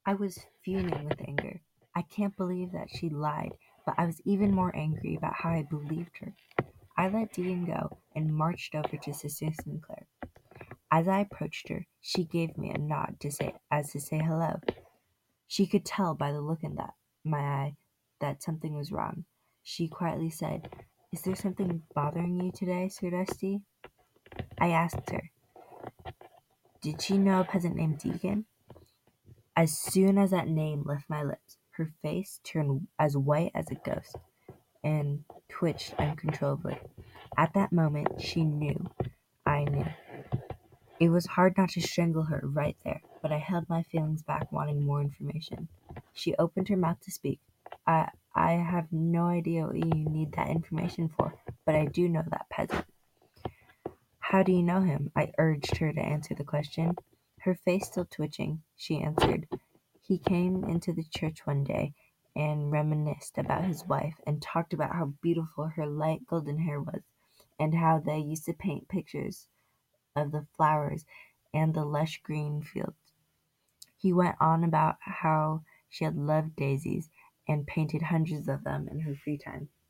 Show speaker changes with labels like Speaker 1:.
Speaker 1: I was fuming with anger. I can't believe that she lied, but I was even more angry about how I believed her. I let Dean go and marched over to Sister Sinclair. As I approached her, she gave me a nod to say hello. She could tell by the look in my eye that something was wrong. She quietly said, "Is there something bothering you today, Sir Dusty?" I asked her, did she know a peasant named Deacon? As soon as that name left my lips, her face turned as white as a ghost and twitched uncontrollably. At that moment, she knew. I knew. It was hard not to strangle her right there, but I held my feelings back, wanting more information. She opened her mouth to speak. I have no idea what you need that information for, but I do know that peasant. How do you know him? I urged her to answer the question. Her face still twitching, she answered, he came into the church one day and reminisced about his wife and talked about how beautiful her light golden hair was and how they used to paint pictures of the flowers and the lush green fields. He went on about how she had loved daisies and painted hundreds of them in her free time.